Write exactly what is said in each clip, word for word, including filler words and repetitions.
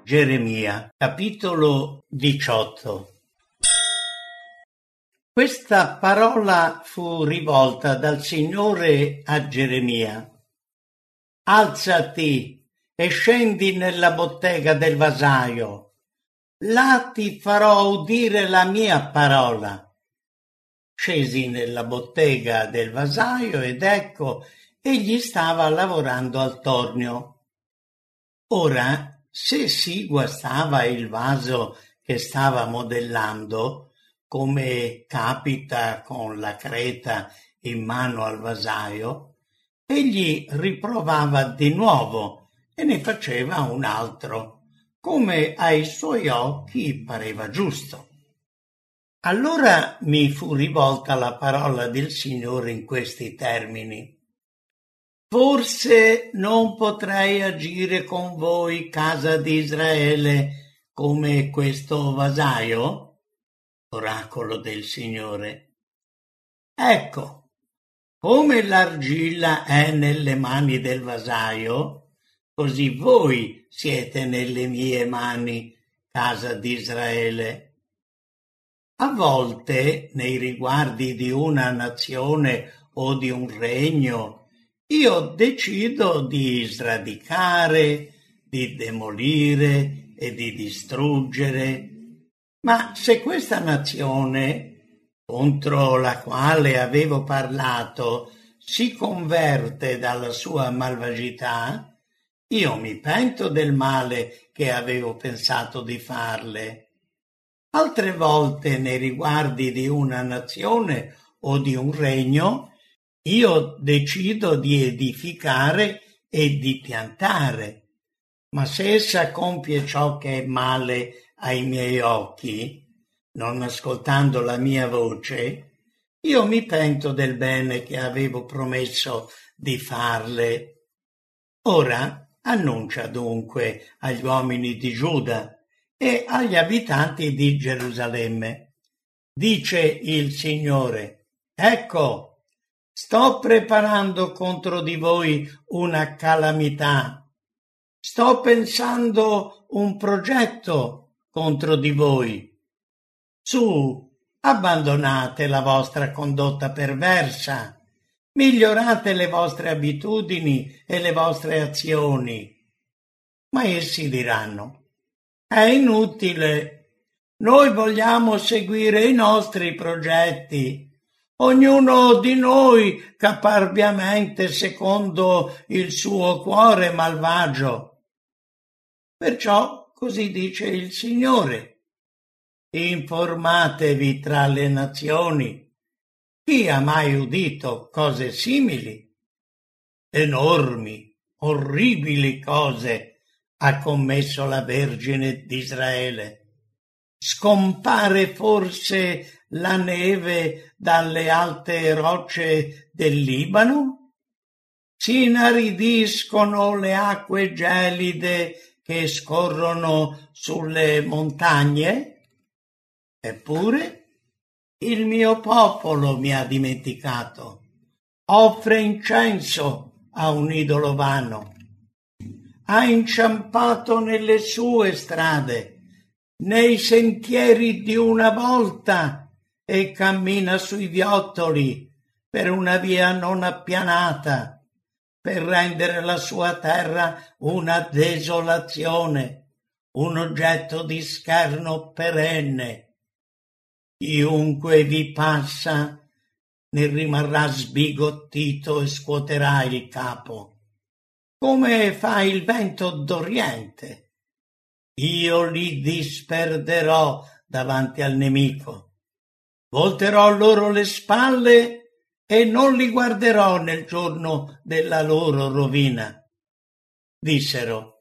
Geremia, capitolo diciotto. Questa parola fu rivolta dal Signore a Geremia. Alzati e scendi nella bottega del vasaio. Là ti farò udire la mia parola. Scesi nella bottega del vasaio ed ecco, egli stava lavorando al tornio. Ora, se si guastava il vaso che stava modellando, come capita con la creta in mano al vasaio, egli riprovava di nuovo e ne faceva un altro, come ai suoi occhi pareva giusto. Allora mi fu rivolta la parola del Signore in questi termini. Forse non potrei agire con voi, casa di Israele, come questo vasaio? Oracolo del Signore. Ecco, come l'argilla è nelle mani del vasaio, così voi siete nelle mie mani, casa di Israele. A volte, nei riguardi di una nazione o di un regno, io decido di sradicare, di demolire e di distruggere. Ma se questa nazione, contro la quale avevo parlato, si converte dalla sua malvagità, io mi pento del male che avevo pensato di farle. Altre volte, nei riguardi di una nazione o di un regno, io decido di edificare e di piantare, ma se essa compie ciò che è male ai miei occhi, non ascoltando la mia voce, io mi pento del bene che avevo promesso di farle. Ora annuncia dunque agli uomini di Giuda e agli abitanti di Gerusalemme. Dice il Signore, ecco, sto preparando contro di voi una calamità. Sto pensando un progetto contro di voi. Su, abbandonate la vostra condotta perversa, migliorate le vostre abitudini e le vostre azioni. Ma essi diranno, è inutile, noi vogliamo seguire i nostri progetti. Ognuno di noi caparbiamente secondo il suo cuore malvagio. Perciò così dice il Signore. Informatevi tra le nazioni. Chi ha mai udito cose simili? Enormi, orribili cose ha commesso la Vergine d'Israele. Scompare forse la neve dalle alte rocce del Libano? Si inaridiscono le acque gelide che scorrono sulle montagne? Eppure il mio popolo mi ha dimenticato, offre incenso a un idolo vano, ha inciampato nelle sue strade, nei sentieri di una volta e cammina sui viottoli per una via non appianata, per rendere la sua terra una desolazione, un oggetto di scherno perenne. Chiunque vi passa ne rimarrà sbigottito e scuoterà il capo, come fa il vento d'Oriente. Io li disperderò davanti al nemico, volterò loro le spalle e non li guarderò nel giorno della loro rovina. Dissero,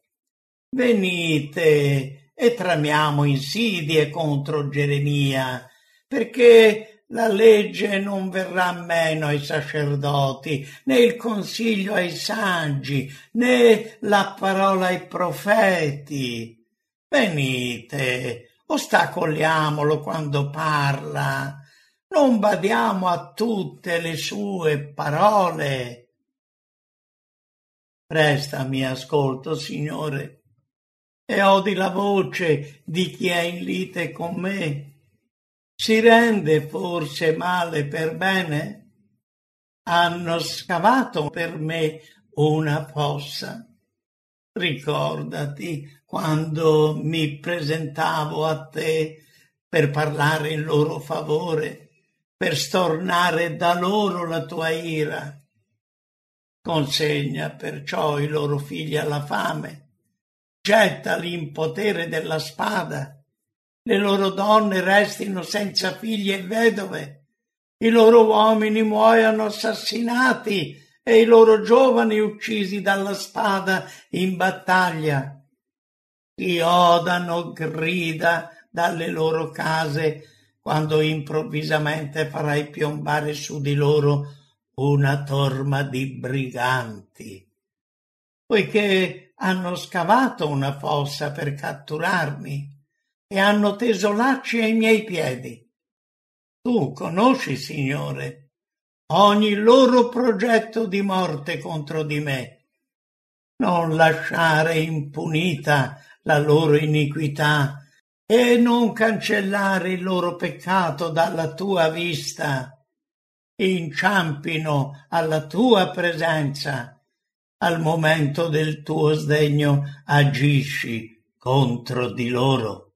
venite e tramiamo insidie contro Geremia, perché la legge non verrà meno ai sacerdoti, né il consiglio ai saggi, né la parola ai profeti. Venite, ostacoliamolo quando parla, non badiamo a tutte le sue parole. Prestami ascolto, Signore, e odi la voce di chi è in lite con me? Si rende forse male per bene? Hanno scavato per me una fossa. Ricordati quando mi presentavo a te per parlare in loro favore, per stornare da loro la tua ira. Consegna perciò i loro figli alla fame, gettali in potere della spada, le loro donne restino senza figli e vedove, i loro uomini muoiano assassinati e i loro giovani uccisi dalla spada in battaglia. Ti odano grida dalle loro case quando improvvisamente farai piombare su di loro una torma di briganti, poiché hanno scavato una fossa per catturarmi e hanno teso lacci ai miei piedi. Tu conosci, Signore, ogni loro progetto di morte contro di me. Non lasciare impunita la loro iniquità e non cancellare il loro peccato dalla tua vista. Inciampino alla tua presenza. Al momento del tuo sdegno agisci contro di loro.